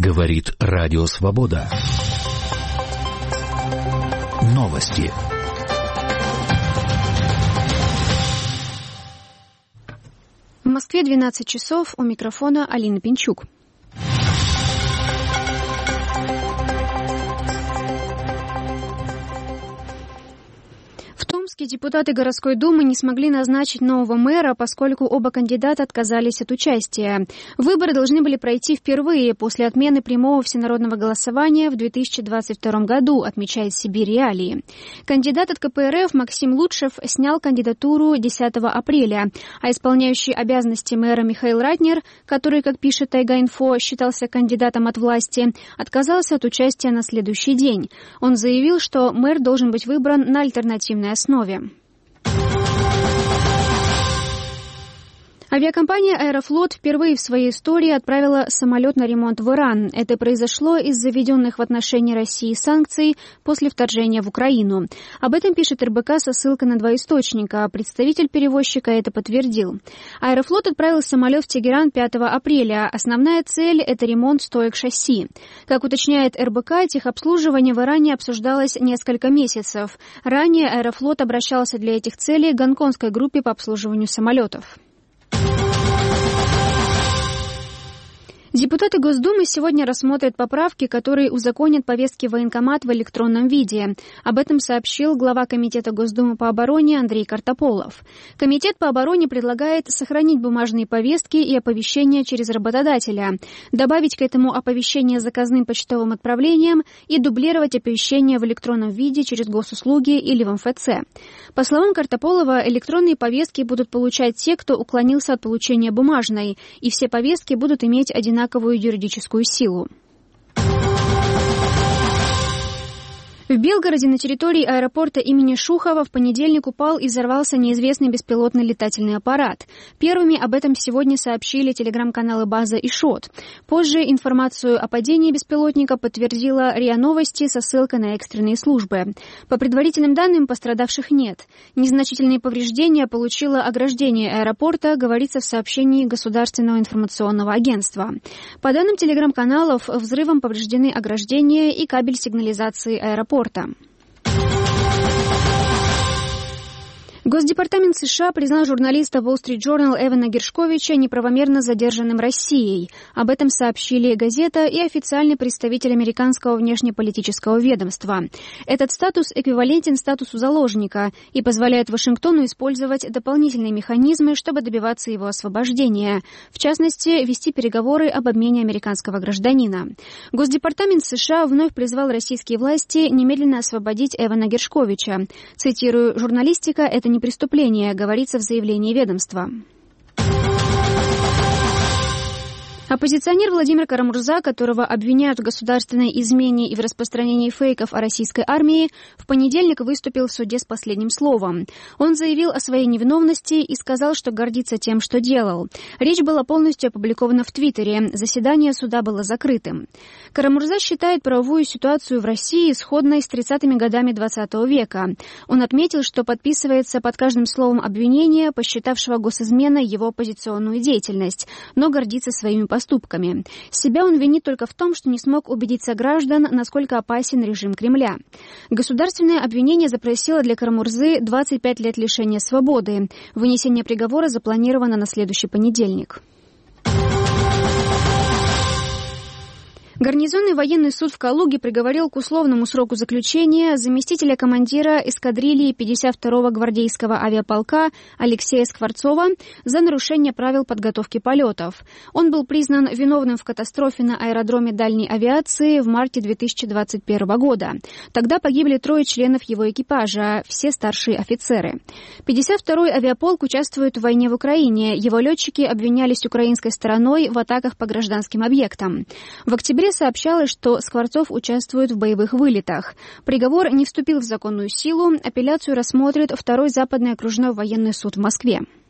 Говорит Радио Свобода. Новости. В Москве 12 часов, у микрофона Алина Пинчук. Депутаты городской думы не смогли назначить нового мэра, поскольку оба кандидата отказались от участия. Выборы должны были пройти впервые после отмены прямого всенародного голосования в 2022 году, отмечает Сибирь Реалии. Кандидат от КПРФ Максим Лутшев снял кандидатуру 10 апреля, а исполняющий обязанности мэра Михаил Ратнер, который, как пишет Тайга-Инфо, считался кандидатом от власти, отказался от участия на следующий день. Он заявил, что мэр должен быть выбран на альтернативной основе. Авиакомпания «Аэрофлот» впервые в своей истории отправила самолет на ремонт в Иран. Это произошло из-за введенных в отношении России санкций после вторжения в Украину. Об этом пишет РБК со ссылкой на два источника. Представитель перевозчика это подтвердил. «Аэрофлот» отправил самолет в Тегеран 5 апреля. Основная цель – это ремонт стоек шасси. Как уточняет РБК, техобслуживание в Иране обсуждалось несколько месяцев. Ранее «Аэрофлот» обращался для этих целей к гонконгской группе по обслуживанию самолетов. Депутаты Госдумы сегодня рассмотрят поправки, которые узаконят повестки в военкомат в электронном виде. Об этом сообщил глава Комитета Госдумы по обороне Андрей Картополов. Комитет по обороне предлагает сохранить бумажные повестки и оповещения через работодателя, добавить к этому оповещение заказным почтовым отправлением и дублировать оповещения в электронном виде через госуслуги или в МФЦ. По словам Картополова, электронные повестки будут получать те, кто уклонился от получения бумажной, и все повестки будут иметь одинаковую юридическую силу. В Белгороде на территории аэропорта имени Шухова в понедельник упал и взорвался неизвестный беспилотный летательный аппарат. Первыми об этом сегодня сообщили телеграм-каналы «База» и «Шот». Позже информацию о падении беспилотника подтвердила РИА Новости со ссылкой на экстренные службы. По предварительным данным, пострадавших нет. Незначительные повреждения получило ограждение аэропорта, говорится в сообщении Государственного информационного агентства. По данным телеграм-каналов, взрывом повреждены ограждение и кабель сигнализации аэропорта. Госдепартамент США признал журналиста Wall Street Journal Эвана Гершковича неправомерно задержанным Россией. Об этом сообщили «Газета» и официальный представитель американского внешнеполитического ведомства. Этот статус эквивалентен статусу заложника и позволяет Вашингтону использовать дополнительные механизмы, чтобы добиваться его освобождения. В частности, вести переговоры об обмене американского гражданина. Госдепартамент США вновь призвал российские власти немедленно освободить Эвана Гершковича. Цитирую: «Журналистика – это не преступление», говорится в заявлении ведомства. Оппозиционер Владимир Карамурза, которого обвиняют в государственной измене и в распространении фейков о российской армии, в понедельник выступил в суде с последним словом. Он заявил о своей невиновности и сказал, что гордится тем, что делал. Речь была полностью опубликована в Твиттере. Заседание суда было закрытым. Карамурза считает правовую ситуацию в России сходной с 30-ми годами XX века. Он отметил, что подписывается под каждым словом обвинения, посчитавшего госизменой его оппозиционную деятельность, но гордится своими поступками. Себя он винит только в том, что не смог убедить сограждан, насколько опасен режим Кремля. Государственное обвинение запросило для Карамурзы 25 лет лишения свободы. Вынесение приговора запланировано на следующий понедельник. Гарнизонный военный суд в Калуге приговорил к условному сроку заключения заместителя командира эскадрильи 52-го гвардейского авиаполка Алексея Скворцова за нарушение правил подготовки полетов. Он был признан виновным в катастрофе на аэродроме дальней авиации в марте 2021 года. Тогда погибли 3 членов его экипажа, все старшие офицеры. 52-й авиаполк участвует в войне в Украине. Его летчики обвинялись украинской стороной в атаках по гражданским объектам. В октябре сообщалось, что Скворцов участвует в боевых вылетах. Приговор не вступил в законную силу. Апелляцию рассмотрит 2-й Западный окружной военный суд в Москве.